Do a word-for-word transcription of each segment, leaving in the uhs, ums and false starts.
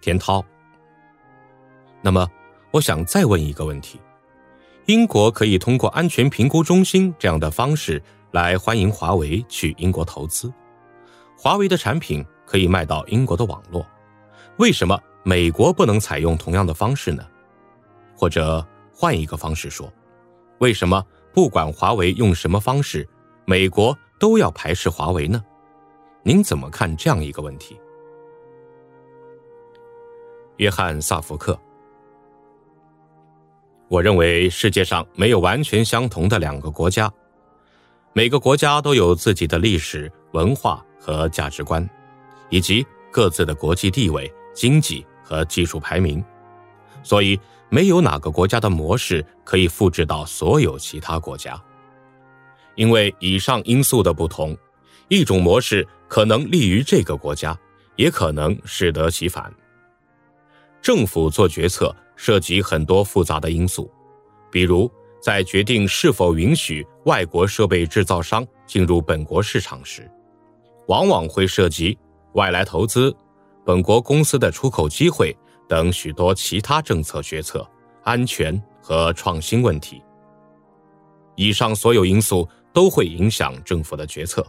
田涛。那么我想再问一个问题，英国可以通过安全评估中心这样的方式来欢迎华为去英国投资，华为的产品可以卖到英国的网络，为什么美国不能采用同样的方式呢？或者换一个方式说，为什么不管华为用什么方式，美国都要排斥华为呢？您怎么看这样一个问题？约翰·萨福克。我认为世界上没有完全相同的两个国家，每个国家都有自己的历史、文化和价值观，以及各自的国际地位、经济和技术排名，所以没有哪个国家的模式可以复制到所有其他国家。因为以上因素的不同，一种模式可能利于这个国家，也可能适得其反。政府做决策涉及很多复杂的因素，比如在决定是否允许外国设备制造商进入本国市场时，往往会涉及外来投资、本国公司的出口机会等许多其他政策决策、安全和创新问题。以上所有因素都会影响政府的决策。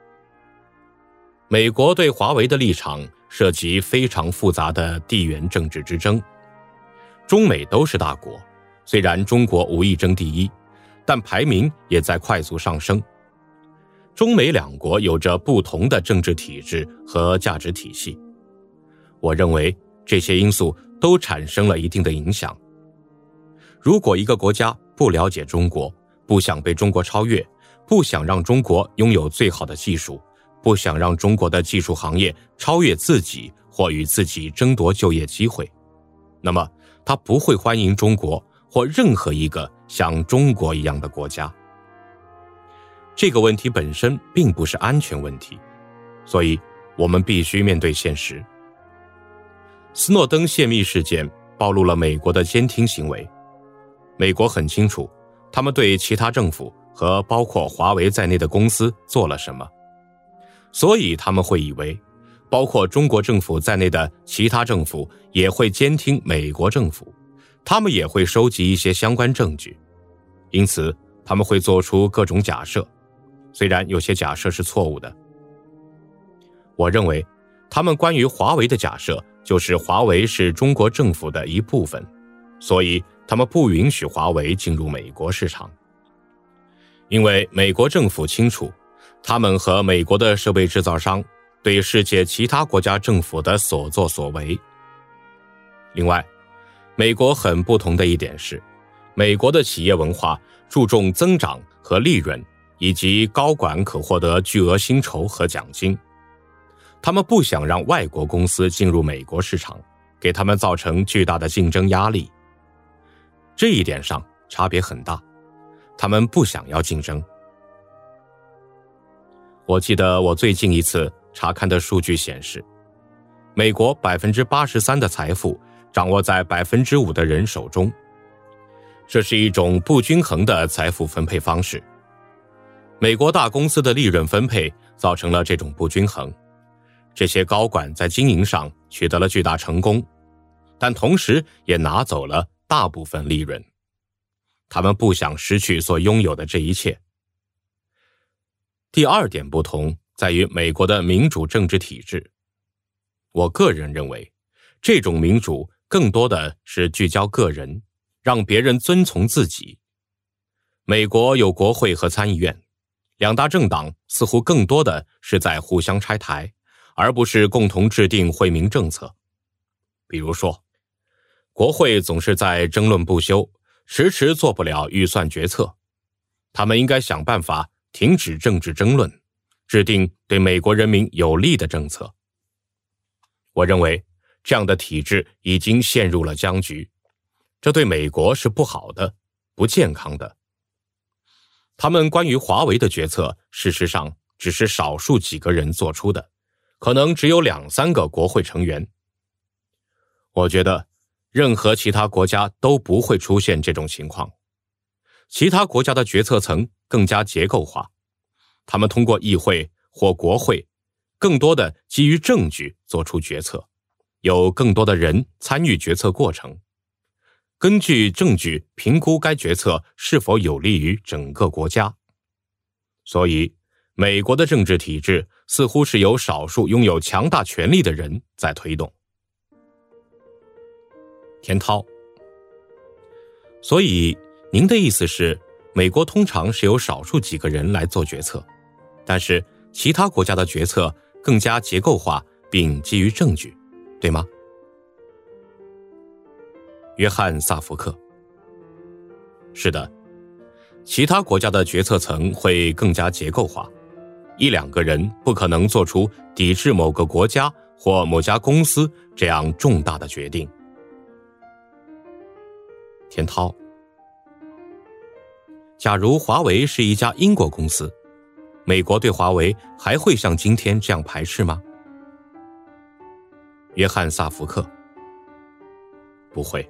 美国对华为的立场涉及非常复杂的地缘政治之争。中美都是大国，虽然中国无意争第一，但排名也在快速上升。中美两国有着不同的政治体制和价值体系。我认为这些因素都产生了一定的影响。如果一个国家不了解中国，不想被中国超越，不想让中国拥有最好的技术，不想让中国的技术行业超越自己或与自己争夺就业机会，那么他不会欢迎中国或任何一个像中国一样的国家。这个问题本身并不是安全问题，所以我们必须面对现实。斯诺登泄密事件暴露了美国的监听行为。美国很清楚，他们对其他政府和包括华为在内的公司做了什么，所以他们会以为包括中国政府在内的其他政府也会监听美国政府，他们也会收集一些相关证据，因此他们会做出各种假设，虽然有些假设是错误的。我认为他们关于华为的假设就是华为是中国政府的一部分，所以他们不允许华为进入美国市场。因为美国政府清楚，他们和美国的设备制造商对世界其他国家政府的所作所为。另外，美国很不同的一点是，美国的企业文化注重增长和利润，以及高管可获得巨额薪酬和奖金。他们不想让外国公司进入美国市场，给他们造成巨大的竞争压力。这一点上差别很大，他们不想要竞争。我记得我最近一次查看的数据显示，美国 百分之八十三 的财富掌握在 百分之五 的人手中。这是一种不均衡的财富分配方式。美国大公司的利润分配造成了这种不均衡。这些高管在经营上取得了巨大成功，但同时也拿走了大部分利润。他们不想失去所拥有的这一切。第二点不同在于美国的民主政治体制。我个人认为，这种民主更多的是聚焦个人，让别人遵从自己。美国有国会和参议院，两大政党似乎更多的是在互相拆台，而不是共同制定惠民政策。比如说，国会总是在争论不休，迟迟做不了预算决策。他们应该想办法停止政治争论，制定对美国人民有利的政策。我认为这样的体制已经陷入了僵局，这对美国是不好的，不健康的。他们关于华为的决策，事实上只是少数几个人做出的，可能只有两三个国会成员。我觉得任何其他国家都不会出现这种情况。其他国家的决策层更加结构化，他们通过议会或国会，更多的基于证据做出决策， 有更多的人参与决策过程，根据证据评估该决策是否有利于整个国家。所以，美国的政治体制似乎是由少数拥有强大权力的人在推动。田涛：所以您的意思是，美国通常是由少数几个人来做决策，但是其他国家的决策更加结构化并基于证据，对吗？约翰·萨福克：是的，其他国家的决策层会更加结构化，一两个人不可能做出抵制某个国家或某家公司这样重大的决定。田涛：假如华为是一家英国公司，美国对华为还会像今天这样排斥吗？约翰·萨福克：不会。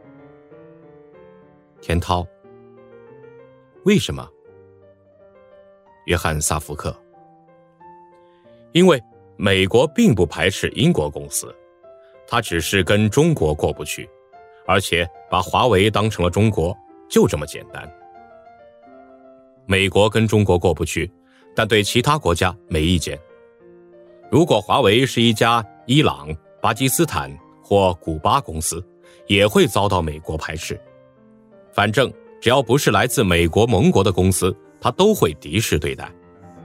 田涛：为什么？约翰·萨福克：因为美国并不排斥英国公司，它只是跟中国过不去，而且把华为当成了中国，就这么简单。美国跟中国过不去，但对其他国家没意见。如果华为是一家伊朗、巴基斯坦或古巴公司，也会遭到美国排斥。反正只要不是来自美国盟国的公司，它都会敌视对待。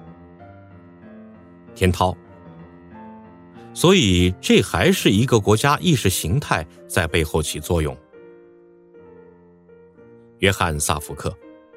田涛：所以这还是一个国家意识形态在背后起作用。约翰·萨福克：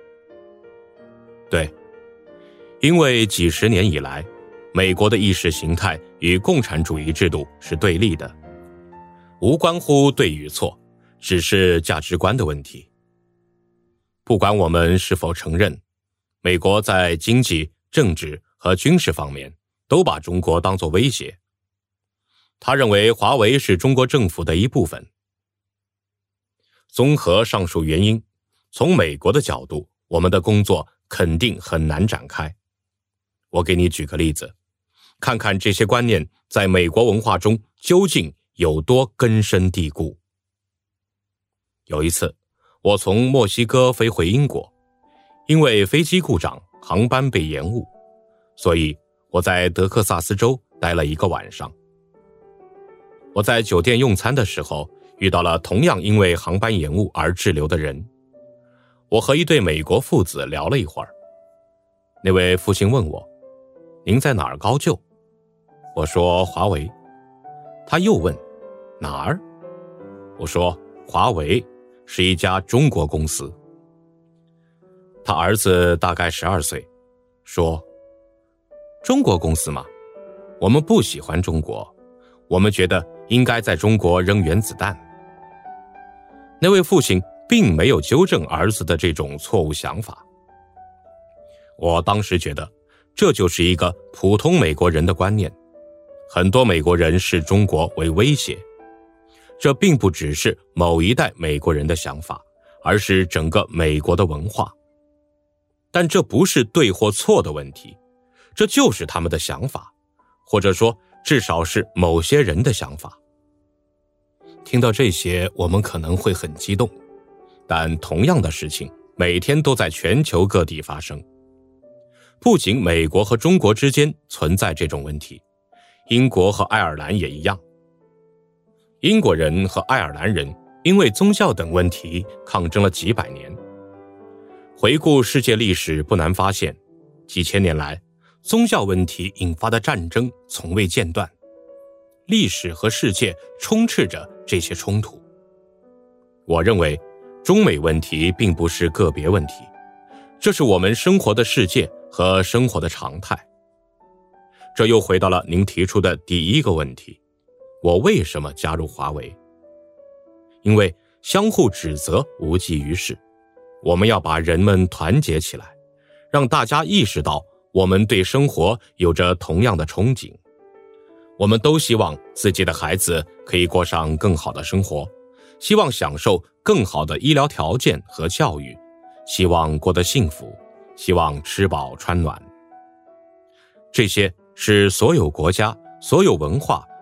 对，因为几十年以来，美国的意识形态与共产主义制度是对立的，无关乎对与错，只是价值观的问题。不管我们是否承认，美国在经济、政治和军事方面都把中国当作威胁。他认为华为是中国政府的一部分。综合上述原因，从美国的角度，我们的工作肯定很难展开。我给你举个例子，看看这些观念在美国文化中究竟有多根深蒂固。有一次，我从墨西哥飞回英国，因为飞机故障，航班被延误，所以我在德克萨斯州待了一个晚上。我在酒店用餐的时候，遇到了同样因为航班延误而滞留的人。我和一对美国父子聊了一会儿。那位父亲问我：您在哪儿高就？我说华为。他又问哪儿？我说华为是一家中国公司。他儿子大概十二岁，说：中国公司嘛，我们不喜欢中国，我们觉得应该在中国扔原子弹。那位父亲并没有纠正儿子的这种错误想法。我当时觉得这就是一个普通美国人的观念，很多美国人视中国为威胁。这并不只是某一代美国人的想法，而是整个美国的文化。但这不是对或错的问题，这就是他们的想法，或者说至少是某些人的想法。听到这些，我们可能会很激动，但同样的事情每天都在全球各地发生。不仅美国和中国之间存在这种问题，英国和爱尔兰也一样。英国人和爱尔兰人因为宗教等问题抗争了几百年。回顾世界历史，不难发现，几千年来，宗教问题引发的战争从未间断。历史和世界充斥着这些冲突。我认为，中美问题并不是个别问题，这是我们生活的世界和生活的常态。这又回到了您提出的第一个问题：我为什么加入华为？因为相互指责无济于事，我们要把人们团结起来，让大家意识到我们对生活有着同样的憧憬。我们都希望自己的孩子可以过上更好的生活，希望享受更好的医疗条件和教育，希望过得幸福，希望吃饱穿暖。这些是所有国家、所有文化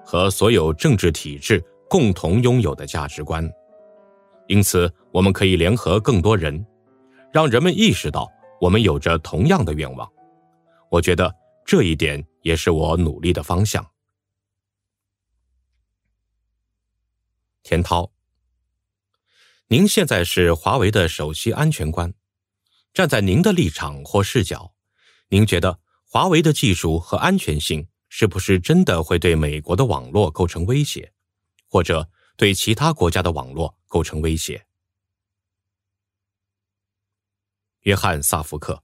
和所有政治体制共同拥有的价值观。因此，我们可以联合更多人，让人们意识到我们有着同样的愿望。我觉得这一点也是我努力的方向。田涛，您现在是华为的首席安全官，站在您的立场或视角，您觉得华为的技术和安全性是不是真的会对美国的网络构成威胁，或者对其他国家的网络构成威胁？约翰·萨福克，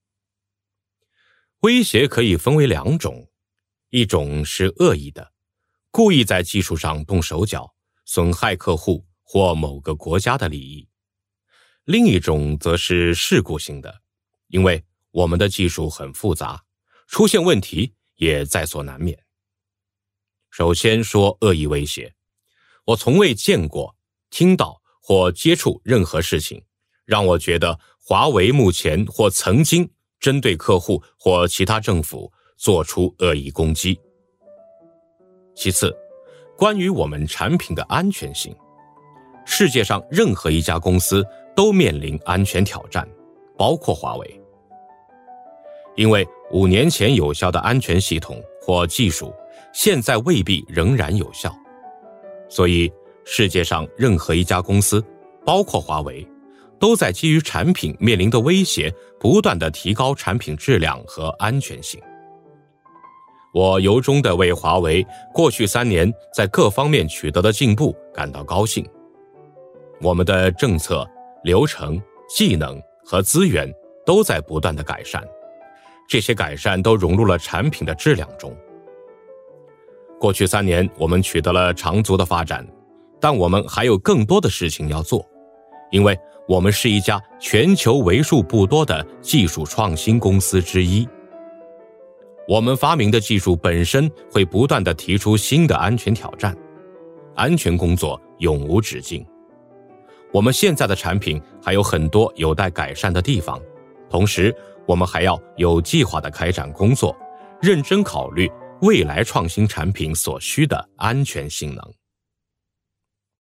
威胁可以分为两种，一种是恶意的，故意在技术上动手脚，损害客户或某个国家的利益；另一种则是事故性的，因为我们的技术很复杂，出现问题也在所难免。首先说恶意威胁，我从未见过、听到或接触任何事情，让我觉得华为目前或曾经针对客户或其他政府做出恶意攻击。其次，关于我们产品的安全性，世界上任何一家公司都面临安全挑战，包括华为。因为五年前有效的安全系统或技术，现在未必仍然有效。所以，世界上任何一家公司，包括华为，都在基于产品面临的威胁，不断地提高产品质量和安全性。我由衷地为华为过去三年在各方面取得的进步感到高兴。我们的政策、流程、技能和资源都在不断地改善，这些改善都融入了产品的质量中。过去三年，我们取得了长足的发展，但我们还有更多的事情要做，因为我们是一家全球为数不多的技术创新公司之一。我们发明的技术本身会不断地提出新的安全挑战，安全工作永无止境。我们现在的产品还有很多有待改善的地方，同时我们还要有计划地开展工作，认真考虑未来创新产品所需的安全性能。